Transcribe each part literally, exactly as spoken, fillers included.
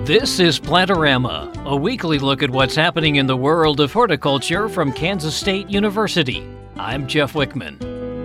This is Plantorama, a weekly look at what's happening in the world of horticulture from Kansas State University. I'm Jeff Wickman.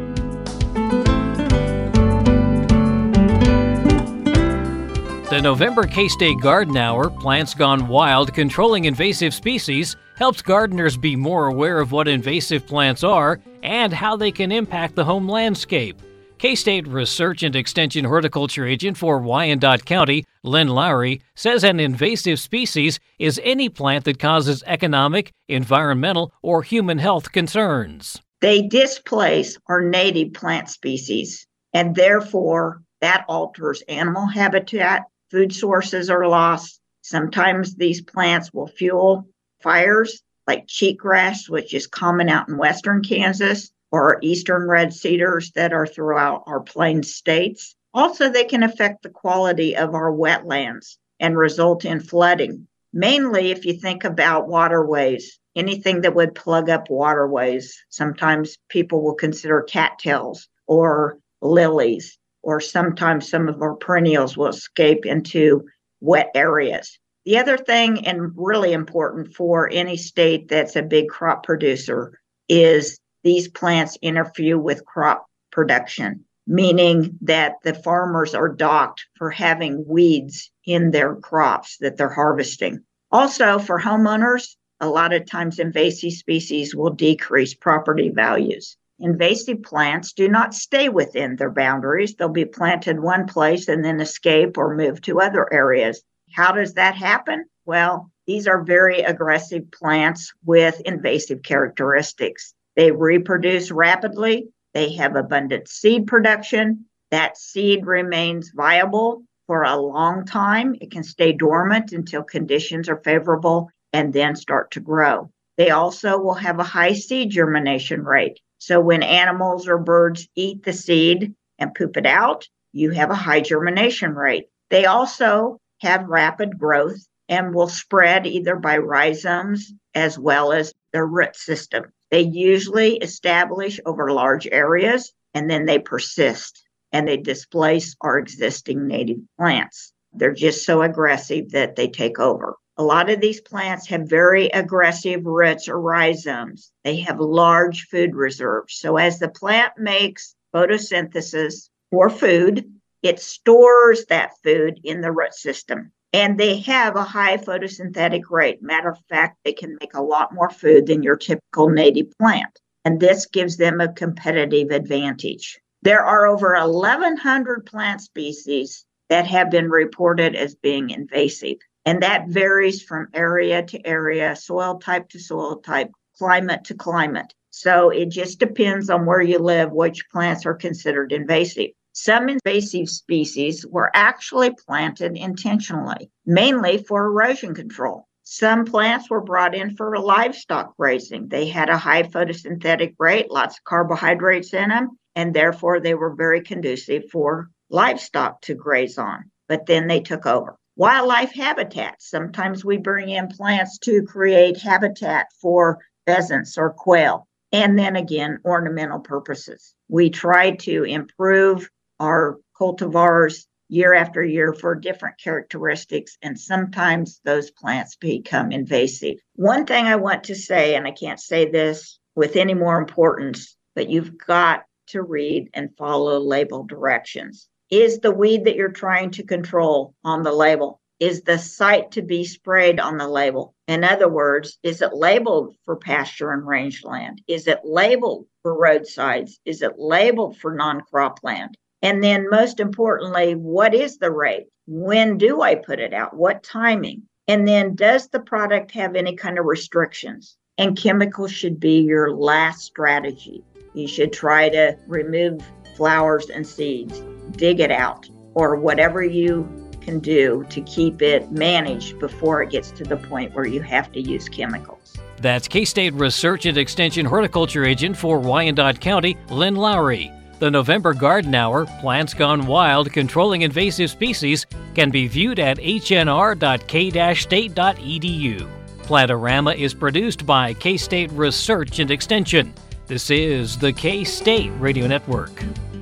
The November K-State Garden Hour, Plants Gone Wild Controlling Invasive Species, helps gardeners be more aware of what invasive plants are and how they can impact the home landscape. K-State Research and Extension Horticulture Agent for Wyandotte County, Lynn Lowry, says an invasive species is any plant that causes economic, environmental, or human health concerns. They displace our native plant species, and therefore that alters animal habitat, food sources are lost. Sometimes these plants will fuel fires like cheatgrass, which is common out in western Kansas, or eastern red cedars that are throughout our plain states. Also, they can affect the quality of our wetlands and result in flooding. Mainly, if you think about waterways, anything that would plug up waterways, sometimes people will consider cattails or lilies, or sometimes some of our perennials will escape into wet areas. The other thing, and really important for any state that's a big crop producer, is these plants interfere with crop production, meaning that the farmers are docked for having weeds in their crops that they're harvesting. Also, for homeowners, a lot of times invasive species will decrease property values. Invasive plants do not stay within their boundaries. They'll be planted one place and then escape or move to other areas. How does that happen? Well, these are very aggressive plants with invasive characteristics. They reproduce rapidly. They have abundant seed production. That seed remains viable for a long time. It can stay dormant until conditions are favorable and then start to grow. They also will have a high seed germination rate. So when animals or birds eat the seed and poop it out, you have a high germination rate. They also have rapid growth and will spread either by rhizomes as well as their root system. They usually establish over large areas, and then they persist, and they displace our existing native plants. They're just so aggressive that they take over. A lot of these plants have very aggressive roots or rhizomes. They have large food reserves. So as the plant makes photosynthesis for food, it stores that food in the root system. And they have a high photosynthetic rate. Matter of fact, they can make a lot more food than your typical native plant. And this gives them a competitive advantage. There are over eleven hundred plant species that have been reported as being invasive. And that varies from area to area, soil type to soil type, climate to climate. So it just depends on where you live, which plants are considered invasive. Some invasive species were actually planted intentionally, mainly for erosion control. Some plants were brought in for livestock grazing. They had a high photosynthetic rate, lots of carbohydrates in them, and therefore they were very conducive for livestock to graze on. But then they took over. Wildlife habitats. Sometimes we bring in plants to create habitat for pheasants or quail. And then again, ornamental purposes. We try to improve our cultivars year after year for different characteristics, and sometimes those plants become invasive. One thing I want to say, and I can't say this with any more importance, but you've got to read and follow label directions. Is the weed that you're trying to control on the label? Is the site to be sprayed on the label? In other words, is it labeled for pasture and rangeland? Is it labeled for roadsides? Is it labeled for non-crop land? And then most importantly, what is the rate? When do I put it out? What timing? And then does the product have any kind of restrictions? And chemicals should be your last strategy. You should try to remove flowers and seeds, dig it out, or whatever you can do to keep it managed before it gets to the point where you have to use chemicals. That's K-State Research and Extension Horticulture Agent for Wyandotte County, Lynn Lowry. The November Garden Hour, Plants Gone Wild Controlling Invasive Species, can be viewed at h n r dot k dash state dot e d u. Plantorama is produced by K-State Research and Extension. This is the K-State Radio Network.